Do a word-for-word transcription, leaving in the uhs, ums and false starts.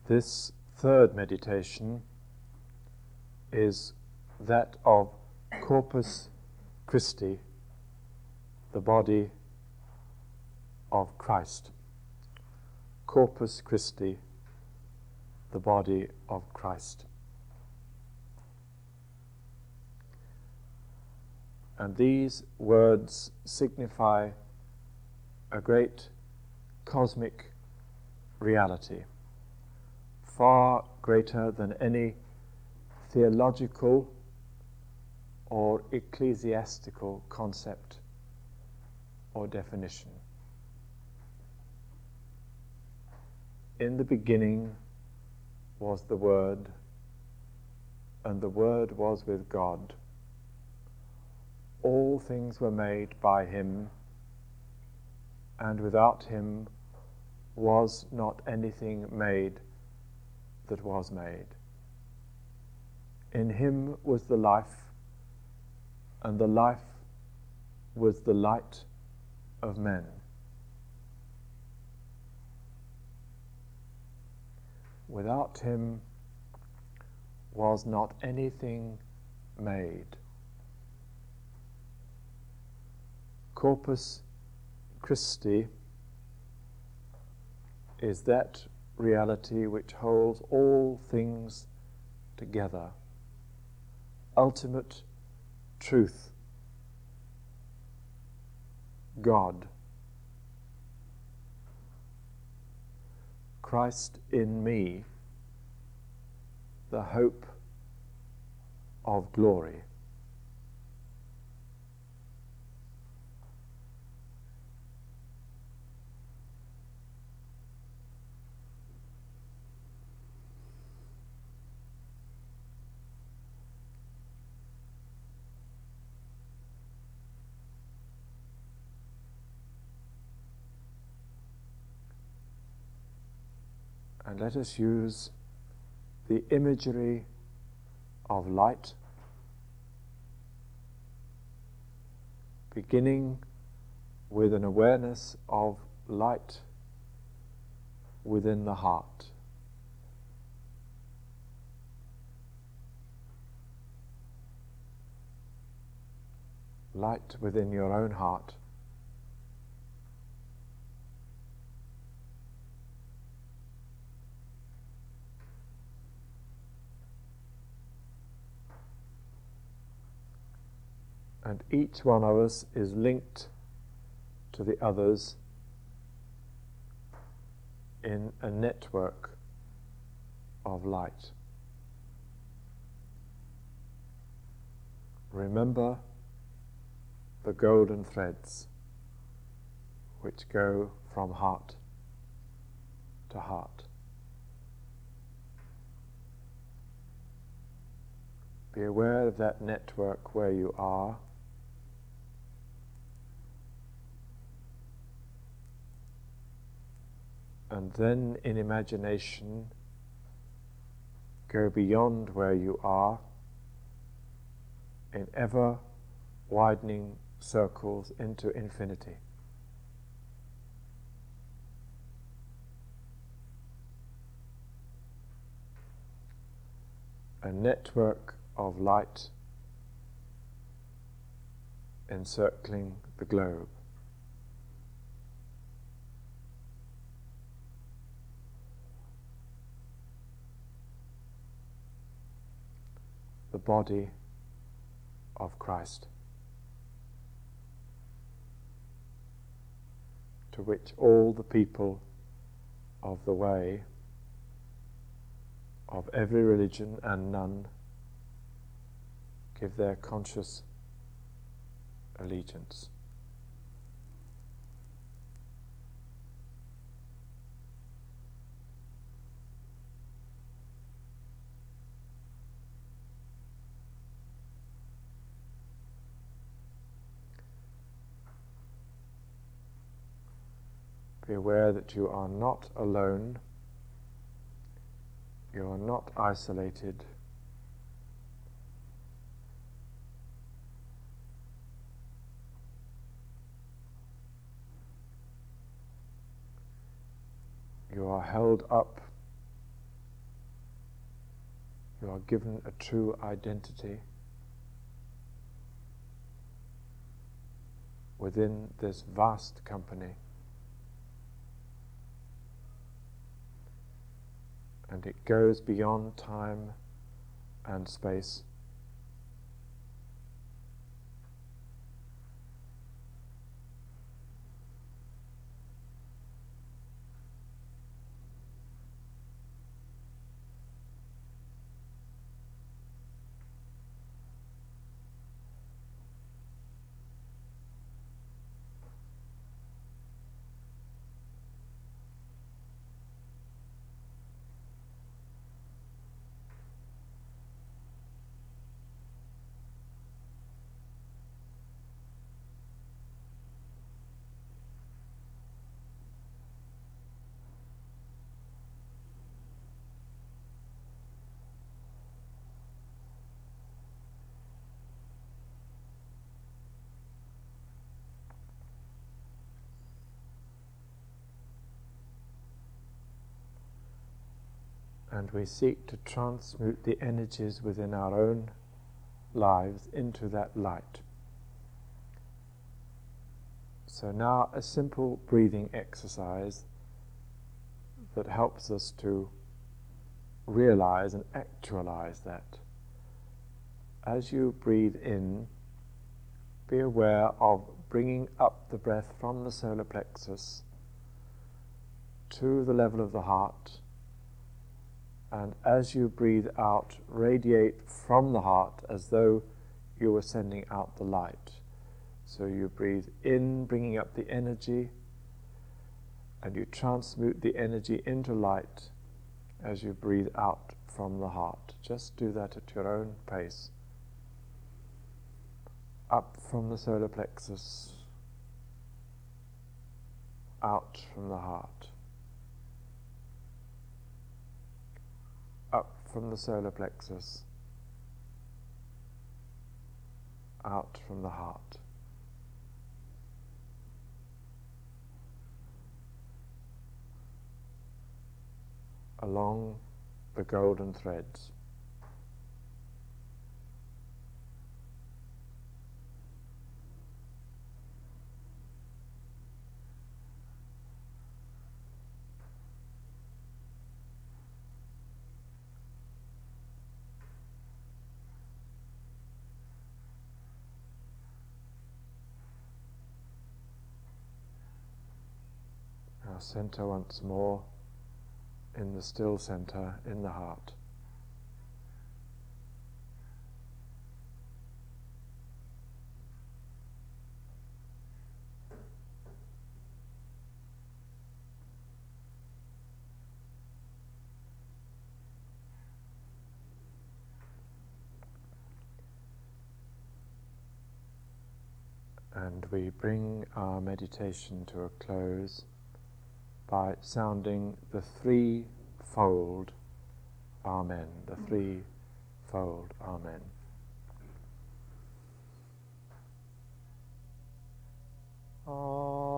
This third meditation is that of Corpus Christi, the body of Christ. Corpus Christi, the body of Christ. And these words signify a great cosmic reality, far greater than any theological or ecclesiastical concept or definition. In the beginning was the Word, and the Word was with God. All things were made by him, and without him was not anything made that was made. In him was the life, and the life was the light of men. Without him was not anything made. Corpus Christi is that reality which holds all things together. Ultimate truth, God. Christ in me, the hope of glory. And let us use the imagery of light, beginning with an awareness of light within the heart. Light within your own heart. And each one of us is linked to the others in a network of light. Remember the golden threads which go from heart to heart. Be aware of that network where you are. And then in imagination, go beyond where you are in ever widening circles into infinity. A network of light encircling the globe. The body of Christ, to which all the people of the way, of every religion and none, give their conscious allegiance. Be aware that you are not alone, you are not isolated, you are held up You are given a true identity within this vast company, and it goes beyond time and space. And we seek to transmute the energies within our own lives into that light. So now a simple breathing exercise that helps us to realize and actualize that. As you breathe in, be aware of bringing up the breath from the solar plexus to the level of the heart, and as you breathe out, radiate from the heart as though you were sending out the light. So you breathe in, bringing up the energy, and you transmute the energy into light as you breathe out from the heart. Just do that at your own pace. Up from the solar plexus, out from the heart. Up from the solar plexus, out from the heart. Along the golden threads. Now center once more in the still center in the heart. And we bring our meditation to a close by sounding the three-fold Amen, the three-fold Amen. Amen.